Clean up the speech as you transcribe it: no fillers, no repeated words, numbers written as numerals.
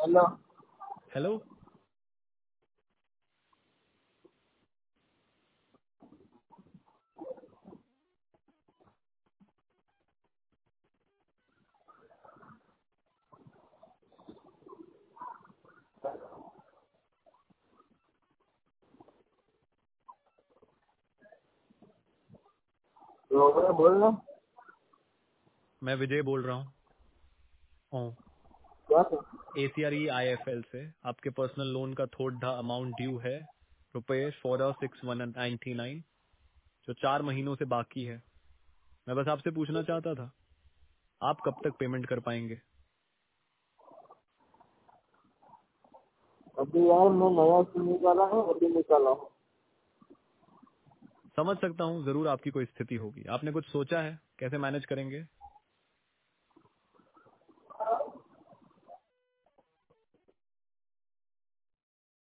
Hello. Hello. तो बोल रहा मैं विजय बोल रहा हूँ क्या था? ACRE IFL से। आपके पर्सनल लोन का थोड़ा अमाउंट ड्यू है, रुपये 46,199, जो 4 महीनों से बाकी है। मैं बस आपसे पूछना चाहता था, आप कब तक पेमेंट कर पाएंगे? अभी यार मैं नया सिम निकाला है, अभी निकाला हूँ। समझ सकता हूँ, जरूर आपकी कोई स्थिति होगी। आपने कुछ सोचा है कैसे मैनेज करेंगे?